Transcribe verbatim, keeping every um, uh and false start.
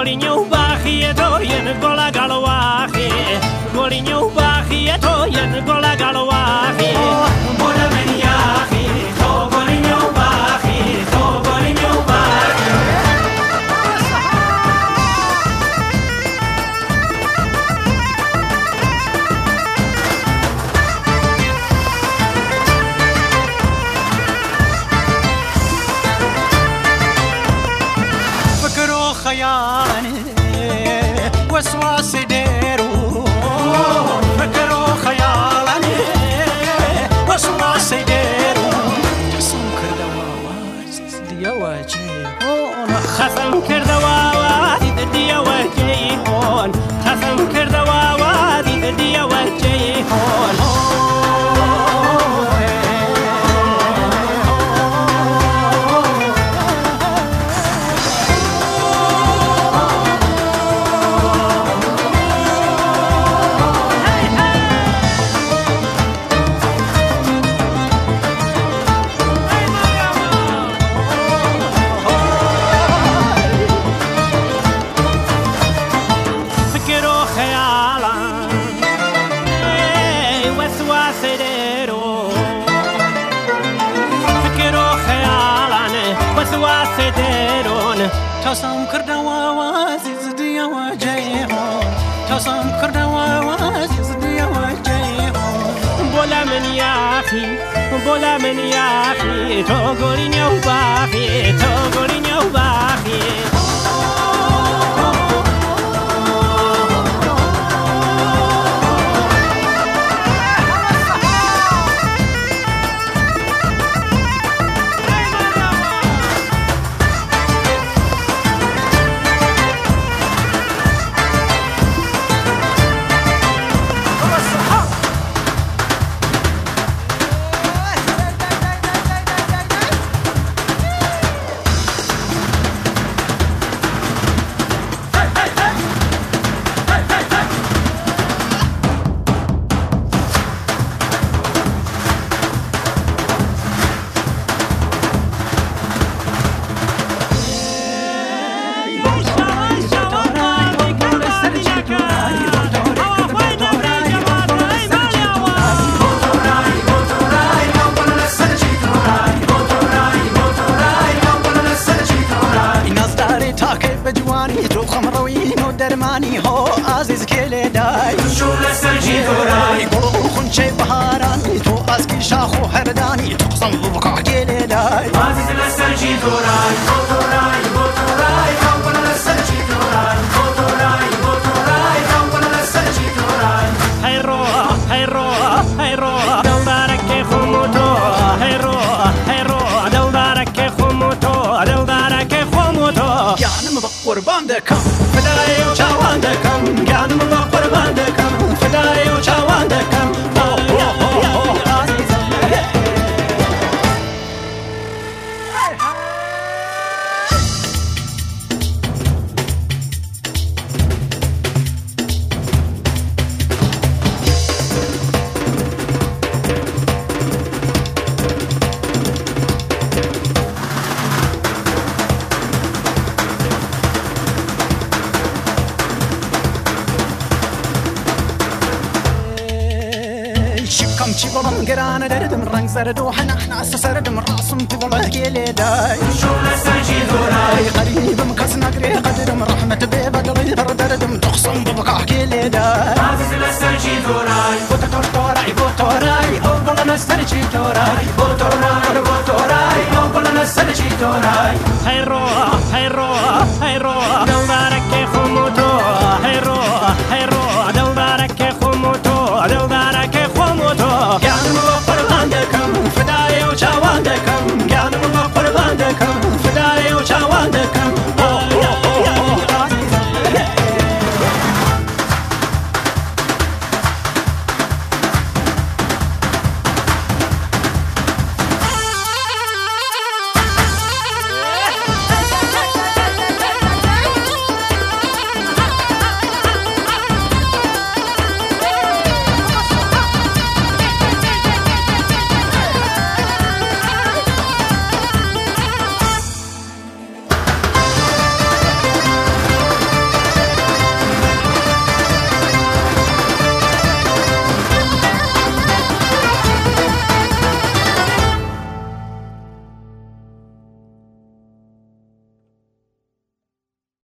گۆڵینە و باخیە تۆ یەن گۆڵە گەڵەواخی گۆڵینە و باخیە تۆ یەن گۆڵە گەڵەواخی بۆ لە من یاخی تۆ گۆڵینە و باخی تۆ گۆڵینە و باخی خيالي وسواس ديرو فكروا خيالي وسواس ديرو خصم كردواز ديا وجهون خصم كردواز ديا وجهون خصم كردواز ديا وجهون تصم كردوا وازيز ديا وجيهون تصم كردوا وازيز ديا وجيهون بولا من ياخي بولا من ياخي تو قوليني وباخي تو قوليني وباخي درماني هو عزيز كيلي داي شو لسرجي دوراي قولوا خنشي بهاراني تو أسكي شاخو هرداني تقسم ببقع كيلي داي عزيز لسرجي دوراي دوراي دوراي كم لسرجي دوراي دوراي دوراي كم لسرجي دوراي هيرو هيرو هيرو دلدارك خموتو هيرو هيرو دلدارك خموتو دلدارك خموتو يعني قربان دكم فداي وجوان دكم كان من قربان دكم فداي وجوان دكم كم شي بلم قرانة دردم رنگ زرد وحنا احنا سردم راسم في بلغ كيلي داي شو لسرجي دوراي قريب مكس نقري قدرم رحمة بيبا قري دردم تخصم ببقع كيلي داي عزيز لسرجي دوراي بوتور توراي بوتوراي هو بلنا سرجي توراي بوتوراي بوتوراي هو بلنا سرجي توراي هيرو هيرو هيرو دلدارك